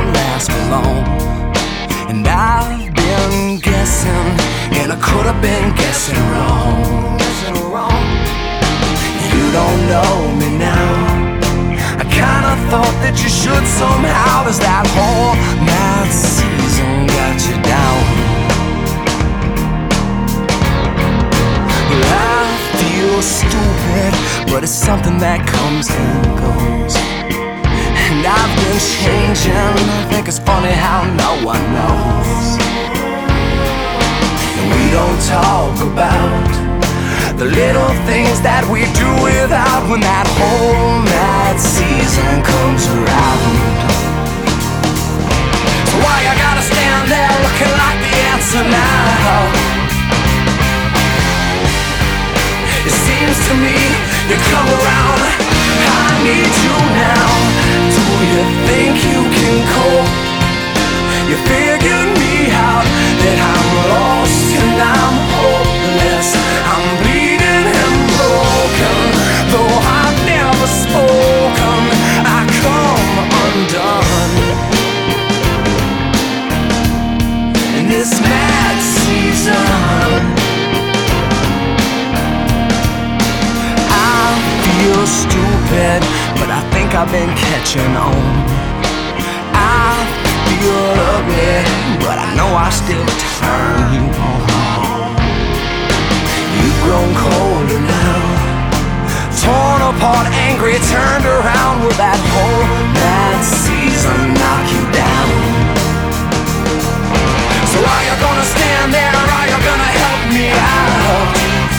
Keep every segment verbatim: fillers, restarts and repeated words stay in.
won't last for long. And I've been guessing, and I could have been guessing wrong. Guessing wrong. You don't know me now. I kinda thought that you should somehow. Does that whole mad season got you down? I feel stupid, but it's something that comes and goes. And I've been changing. I think it's funny how no one knows. And we don't talk about the little things that we do without when that whole mad season comes around. So why you gotta stand there looking like the answer now? It seems to me you come around. I need you now. Do you think you can cope? You figured me out, that I'm lost and I'm hopeless. I'm bleeding and broken, though I've never spoken. I come undone in this mad season. Feel stupid, but I think I've been catching on. I feel ugly, but I know I still turn you on. You've grown colder now, torn apart, angry, turned around. Will that whole mad season knock you down? So are you gonna stand there, or are you gonna help me out?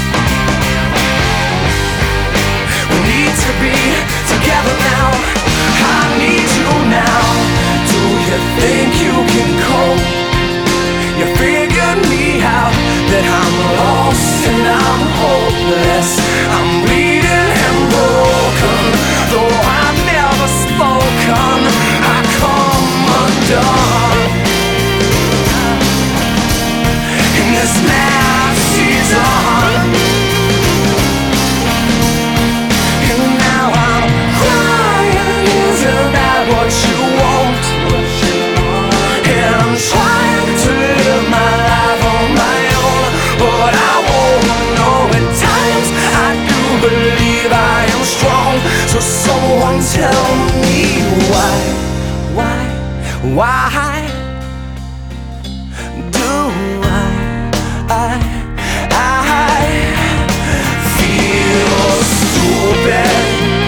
To be together now, I need you now. Do you think you can cope? You figured me out, that I'm lost and I'm hopeless. I'm bleeding and broken, though I've never spoken. I come undone in this mad season. What you want, and I'm trying to live my life on my own, but I won't know. At times I do believe I am strong. So someone tell me why, why, why do I, I, I feel stupid?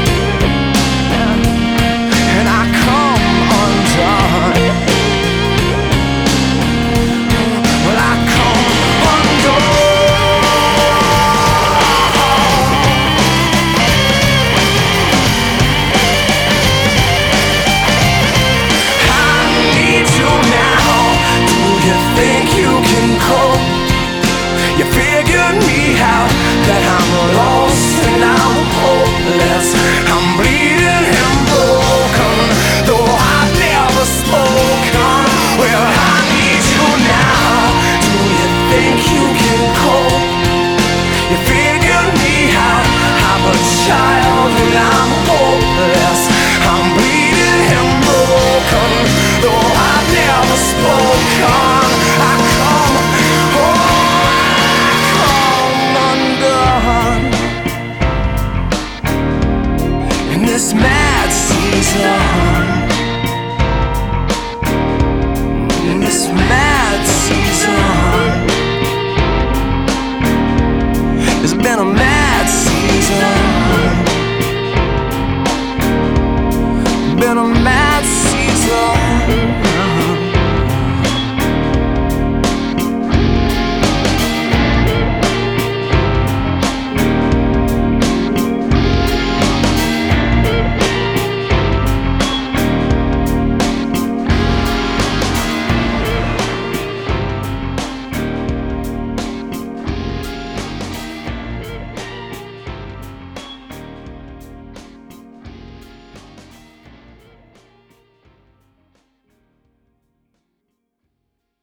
That I'm lost and I'm hopeless. I'm bleeding and broken, though I've never spoken. Well, I need you now. Do you think you can cope? You figured me out. I'm a child and I'm hopeless. I'm bleeding and broken, though I've never spoken. I come home. This mad season, this mad season, it's been a mad season, been a mad season.